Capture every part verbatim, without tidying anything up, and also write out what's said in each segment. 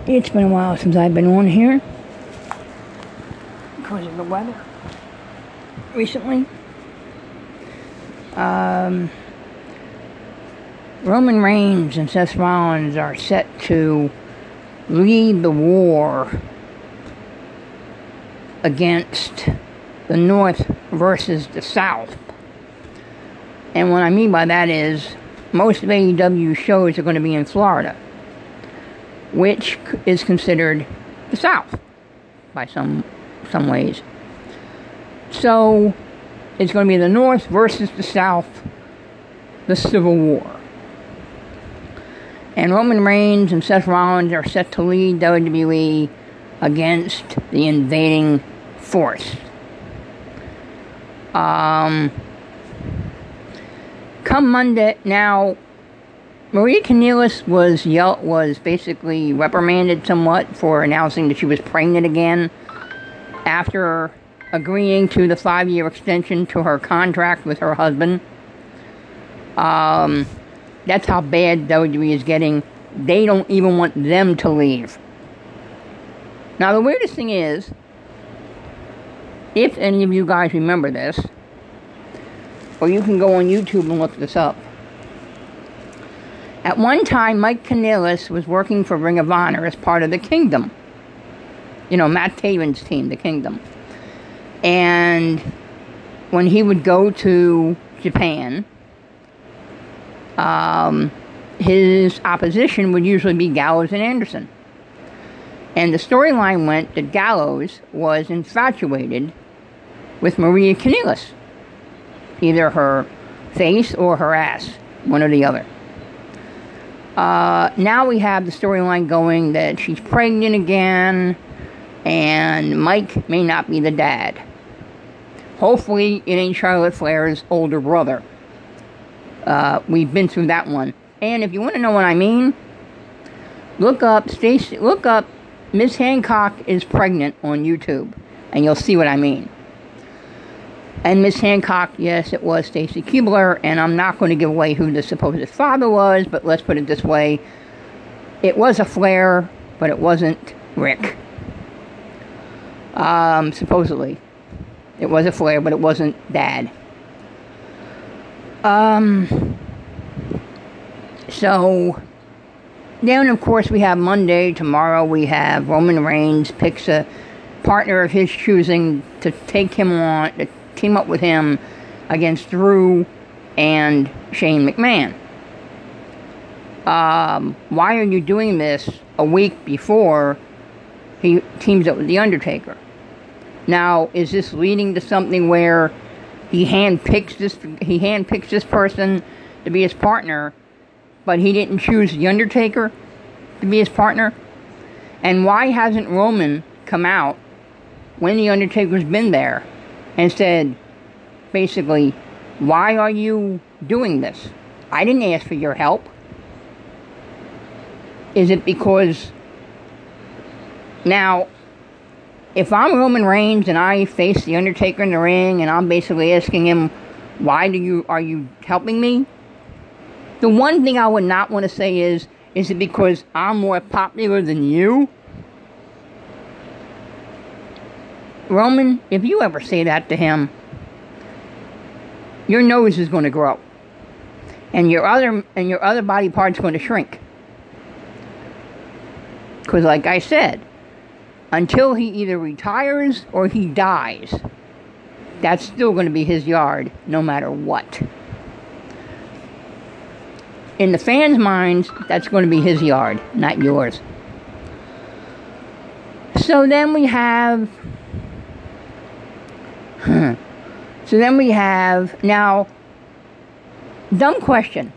It's been a while since I've been on here because of the weather recently. Um, Roman Reigns and Seth Rollins are set to lead the war against the North versus the South. And what I mean by that is most of A E W shows are going to be in Florida, which is considered the South by some some ways. So it's going to be the North versus the South, the Civil War. And Roman Reigns and Seth Rollins are set to lead W W E against the invading force. Um, come Monday, now, Maria Kanellis was yell, was basically reprimanded somewhat for announcing that she was pregnant again after agreeing to the five-year extension to her contract with her husband. Um, that's how bad W W E is getting. They don't even want them to leave. Now, the weirdest thing is, if any of you guys remember this, or you can go on YouTube and look this up. At one time, Mike Kanellis was working for Ring of Honor as part of the Kingdom. You know, Matt Taven's team, the Kingdom. And when he would go to Japan, um, his opposition would usually be Gallows and Anderson. And the storyline went that Gallows was infatuated with Maria Kanellis. Either her face or her ass, one or the other. Uh, now we have the storyline going that she's pregnant again, and Mike may not be the dad. Hopefully it ain't Charlotte Flair's older brother. Uh, we've been through that one. And if you want to know what I mean, look up Stacey, look up Miss Hancock is pregnant on YouTube, and you'll see what I mean. And Miss Hancock, yes, it was Stacy Keibler, and I'm not going to give away who the supposed father was, but let's put it this way. It was a Flair, but it wasn't Rick. Um, supposedly. It was a Flair, but it wasn't Dad. Um, so, then of course we have Monday. Tomorrow we have Roman Reigns picks a partner of his choosing to take him on, to team up with him against Drew and Shane McMahon. Um, why are you doing this a week before he teams up with The Undertaker? Now, is this leading to something where he handpicks this he handpicks this person to be his partner, but he didn't choose The Undertaker to be his partner? And why hasn't Roman come out when The Undertaker's been there and said, basically, why are you doing this? I didn't ask for your help. Is it because... Now, if I'm Roman Reigns and I face The Undertaker in the ring and I'm basically asking him, why do you are you helping me? The one thing I would not want to say is, is it because I'm more popular than you? Roman, if you ever say that to him, your nose is going to grow, and your other and your other body part's going to shrink. Because, like I said, until he either retires or he dies, that's still going to be his yard, no matter what. In the fans' minds, that's going to be his yard, not yours. So then we have... So then we have... Now, dumb question.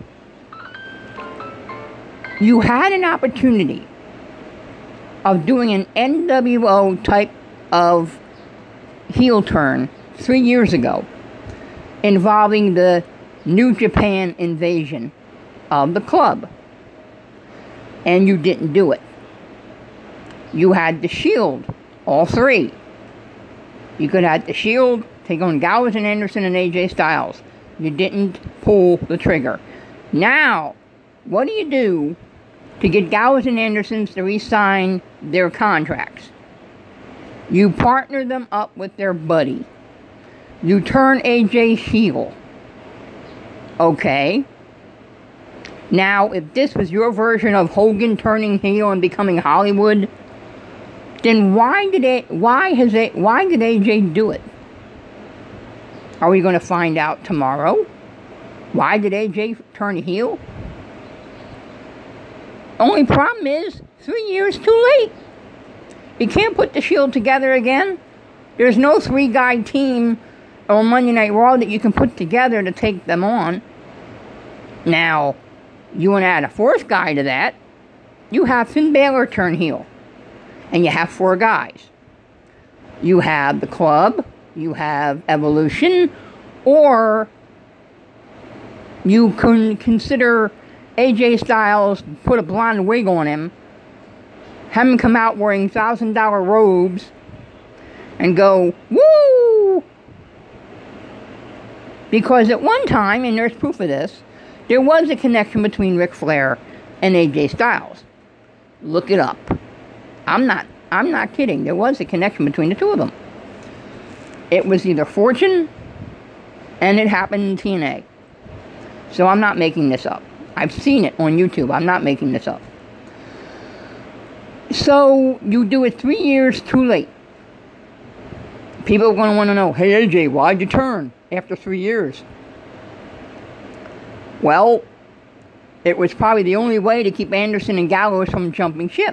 You had an opportunity of doing an N W O type of heel turn three years ago involving the New Japan invasion of the club. And you didn't do it. You had the Shield, all three. You could have the Shield take on Gallows and Anderson and A J Styles. You didn't pull the trigger. Now, what do you do to get Gallows and Anderson to re-sign their contracts. You partner them up with their buddy. You turn A J heel. Okay. Now, if this was your version of Hogan turning heel and becoming Hollywood, then why did it? Why has it? Why did A J do it? Are we going to find out tomorrow? Why did A J turn heel? Only problem is, three years too late. You can't put the Shield together again. There's no three-guy team on Monday Night Raw that you can put together to take them on. Now, you want to add a fourth guy to that, you have Finn Balor turn heel. And you have four guys. You have the Club, you have Evolution, or you can consider A J Styles, put a blonde wig on him, have him come out wearing one thousand dollars robes, and go, woo! Because at one time, and there's proof of this, there was a connection between Ric Flair and A J Styles. Look it up. I'm not, I'm not kidding. There was a connection between the two of them. It was either Fortune, and it happened in T N A. So I'm not making this up. I've seen it on YouTube. I'm not making this up. So you do it three years too late. People are going to want to know, hey A J, why'd you turn after three years? Well, it was probably the only way to keep Anderson and Gallows from jumping ship.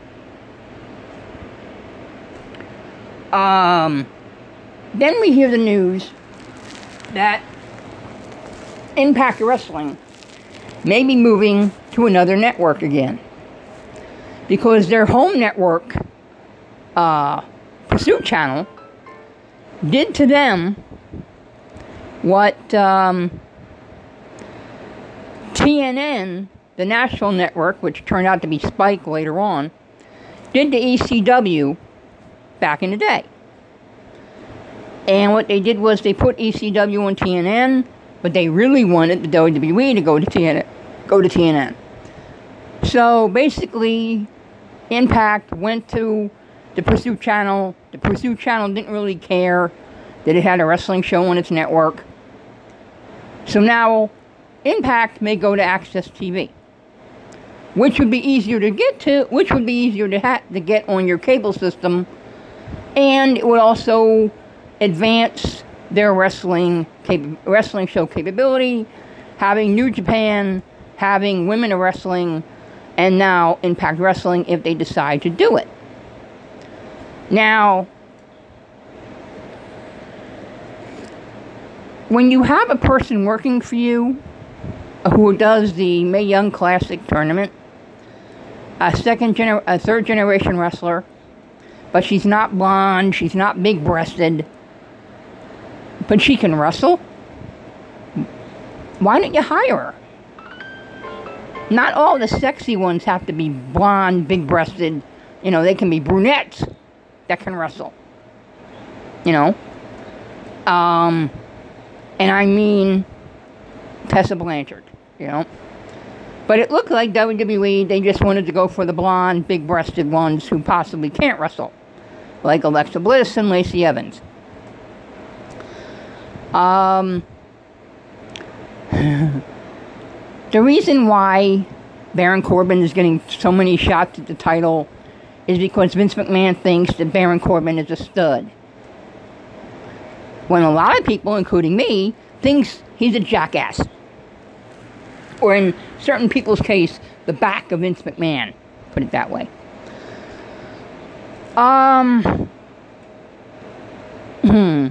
Um, then we hear the news that Impact Wrestling may be moving to another network again. Because their home network, uh, Pursuit Channel, did to them what um, T N N, the national network, which turned out to be Spike later on, did to E C W back in the day. And what they did was they put E C W on T N N, but they really wanted the W W E to go to T N N. Go to T N N. So basically, Impact went to the Pursuit Channel. The Pursuit Channel didn't really care that it had a wrestling show on its network. So now, Impact may go to Access T V, which would be easier to get to, which would be easier to ha- to get on your cable system, and it would also advance their wrestling cap- wrestling show capability, having New Japan, having Women of Wrestling, and now Impact Wrestling if they decide to do it. Now, when you have a person working for you who does the Mae Young Classic tournament, a second gener- a third generation wrestler, but she's not blonde, she's not big breasted, but she can wrestle, why don't you hire her? Not all the sexy ones have to be blonde, big breasted. You know, they can be brunettes that can wrestle. You know? Um, and I mean Tessa Blanchard, you know? But it looked like W W E, they just wanted to go for the blonde, big-breasted ones who possibly can't wrestle. Like Alexa Bliss and Lacey Evans. Um... The reason why Baron Corbin is getting so many shots at the title is because Vince McMahon thinks that Baron Corbin is a stud. When a lot of people, including me, thinks he's a jackass. Or in certain people's case, the back of Vince McMahon. Put it that way. Um... Hmm...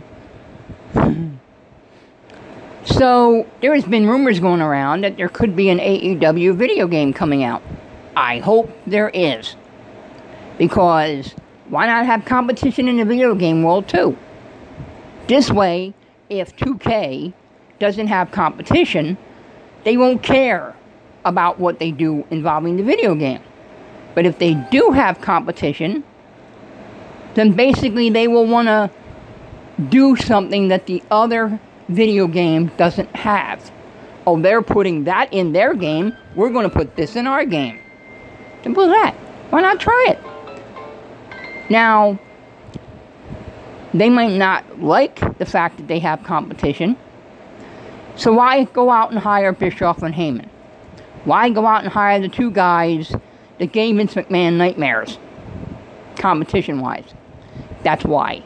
So, there has been rumors going around that there could be an A E W video game coming out. I hope there is. Because, why not have competition in the video game world too? This way, if two K doesn't have competition, they won't care about what they do involving the video game. But if they do have competition, then basically they will want to do something that the other video game doesn't have. Oh, they're putting that in their game. We're going to put this in our game. Simple as that. Why not try it? Now, they might not like the fact that they have competition. So why go out and hire Bischoff and Heyman? Why go out and hire the two guys that gave Vince McMahon nightmares, competition-wise? That's why.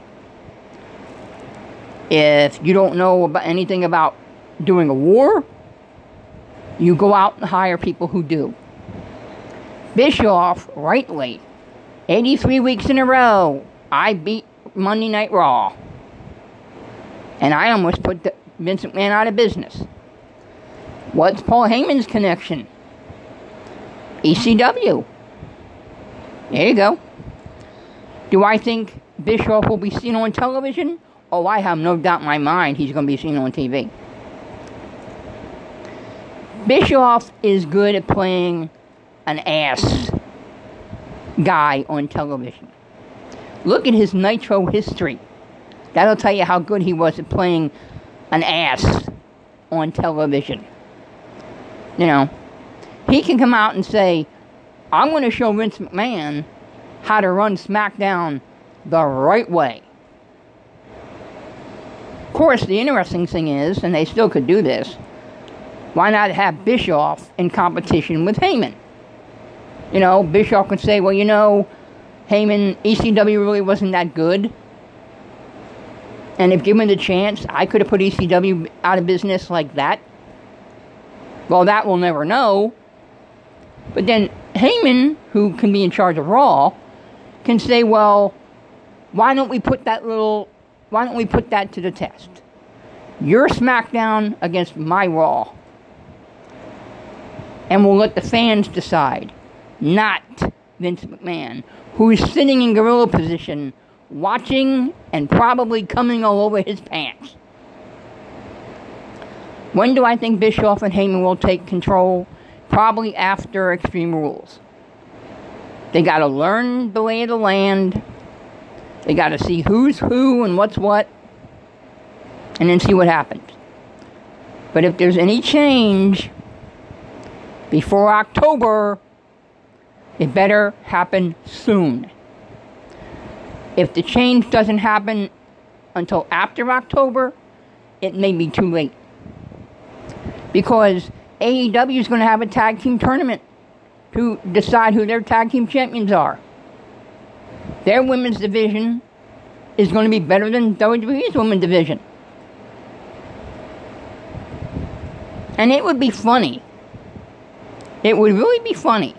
If you don't know about anything about doing a war, you go out and hire people who do. Bischoff, rightly, eighty-three weeks in a row, I beat Monday Night Raw. And I almost put the Vince McMahon out of business. What's Paul Heyman's connection? E C W. There you go. Do I think Bischoff will be seen on television? Oh, I have no doubt in my mind he's going to be seen on T V. Bischoff is good at playing an ass guy on television. Look at his Nitro history. That'll tell you how good he was at playing an ass on television. You know, he can come out and say, I'm going to show Vince McMahon how to run SmackDown the right way. Of course, the interesting thing is, and they still could do this, why not have Bischoff in competition with Heyman? You know, Bischoff could say, well, you know, Heyman, E C W really wasn't that good. And if given the chance, I could have put E C W out of business like that. Well, that we'll never know. But then Heyman, who can be in charge of Raw, can say, well, why don't we put that little, why don't we put that to the test? Your SmackDown against my Raw. And we'll let the fans decide. Not Vince McMahon, who is sitting in gorilla position, watching and probably coming all over his pants. When do I think Bischoff and Heyman will take control? Probably after Extreme Rules. They got to learn the lay of the land. They got to see who's who and what's what. And then see what happens. But if there's any change before October, it better happen soon. If the change doesn't happen until after October, it may be too late. Because A E W is going to have a tag team tournament to decide who their tag team champions are. Their women's division is going to be better than W W E's women's division. And it would be funny. It would really be funny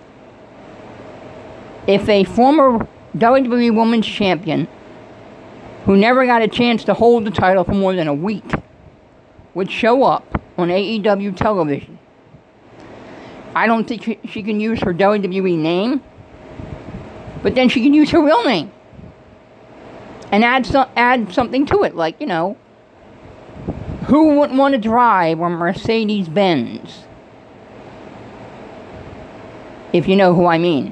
if a former W W E Women's Champion who never got a chance to hold the title for more than a week would show up on A E W television. I don't think she, she can use her W W E name, but then she can use her real name and add, some, add something to it, like, you know, who wouldn't want to drive a Mercedes-Benz? If you know who I mean.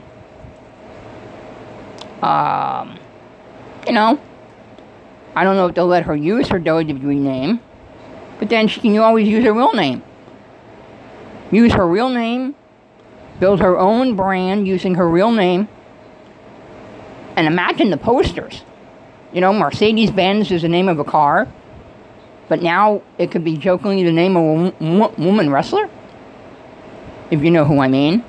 Um, you know, I don't know if they'll let her use her W W E name, but then she can always use her real name. Use her real name, build her own brand using her real name, and imagine the posters. You know, Mercedes-Benz is the name of a car, but now it could be jokingly the name of a wo- woman wrestler, if you know who I mean.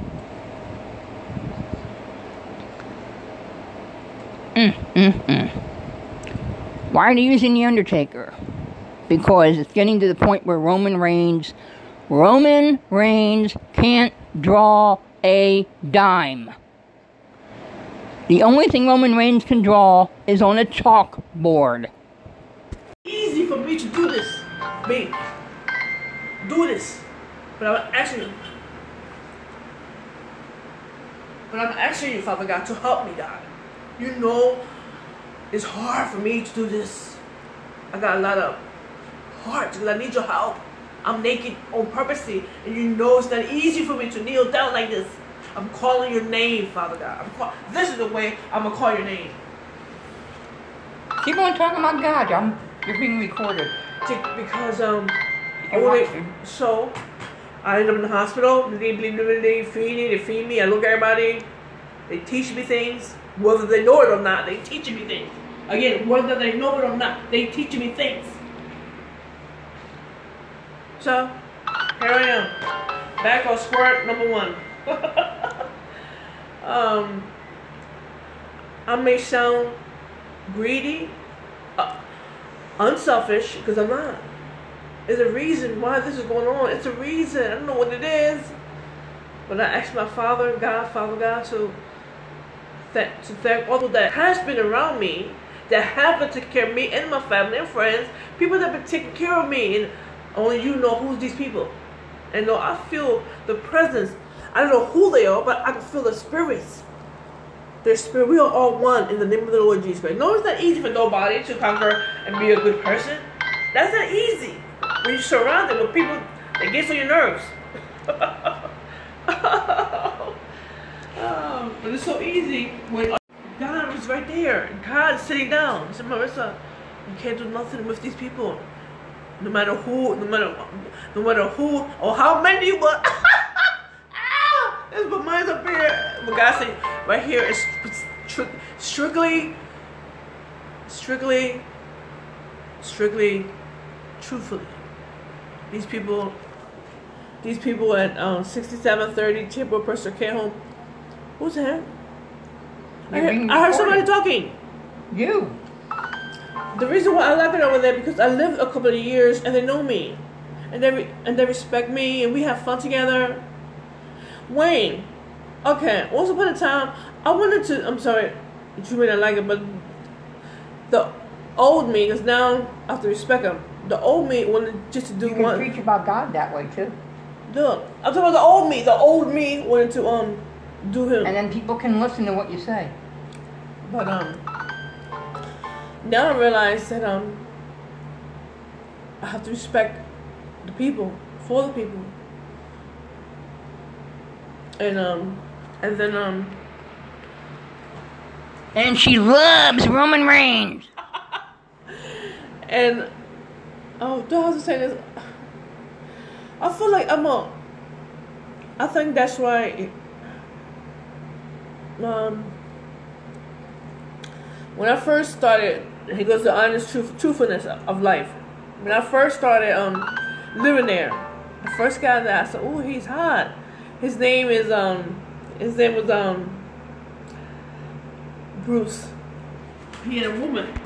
Mm, mm, mm. Why are they using The Undertaker? Because it's getting to the point where Roman Reigns, Roman Reigns can't draw a dime. The only thing Roman Reigns can draw is on a chalkboard. Easy for me to do this, me. Do this, but I'm asking you. But I'm asking you, Father God, to help me, God. You know, it's hard for me to do this. I got a lot of heart, I need your help. I'm naked on purposely, and you know it's not easy for me to kneel down like this. I'm calling your name, Father God. I'm call- this is the way I'm gonna call your name. Keep on talking about God. I'm, you're being recorded. To, because um, You can only, watch it. so I end up in the hospital. They, they, they, they feed me. They feed me. I look at everybody. They teach me things, whether they know it or not. They teach me things. Again, whether they know it or not, they teach me things. So here I am, back on square number one. um, I may sound greedy, uh, unselfish, because I'm not. There's a reason why this is going on. It's a reason. I don't know what it is. But I asked my Father, God, Father God, to, th- to thank all that has been around me, that have been taking care of me and my family and friends, people that have been taking care of me, and only you know who's these people. And though I feel the presence, I don't know who they are, but I can feel the spirits. Their spirit, we are all one in the name of the Lord Jesus Christ. No, it's not easy for nobody to conquer and be a good person. That's not easy. When you're surrounded with people that get on your nerves. Oh, but it's so easy when God is right there. God is sitting down. He said, Marissa, you can't do nothing with these people. No matter who, no matter, no matter who or how many you want. Ah, there's my mind's up here. But God said, right here is strictly, strictly, strictly, truthfully. These people, these people at um, sixty-seven thirty Chippewa Personal Care Home. Who's there? I heard, I heard somebody talking. You. The reason why I like it over there because I lived a couple of years and they know me, and they re- and they respect me and we have fun together. Wayne, okay. Once upon a time, I wanted to. I'm sorry, you may not like it, but the old me, because now I have to respect him. The old me wanted just to do you can one. preach about God that way too. Look, I'm talking about the old me. The old me wanted to um do him. And then people can listen to what you say. But um, now I realize that um, I have to respect the people for the people. And um, and then um, and she loves Roman Reigns. And oh, do I have to say this? I feel like I'm a. I think that's why. It, um, when I first started, he goes the honest truth, truthfulness of life. When I first started um living there, the first guy that I said, "Oh, he's hot." His name is um, his name was um, Bruce. He had a woman.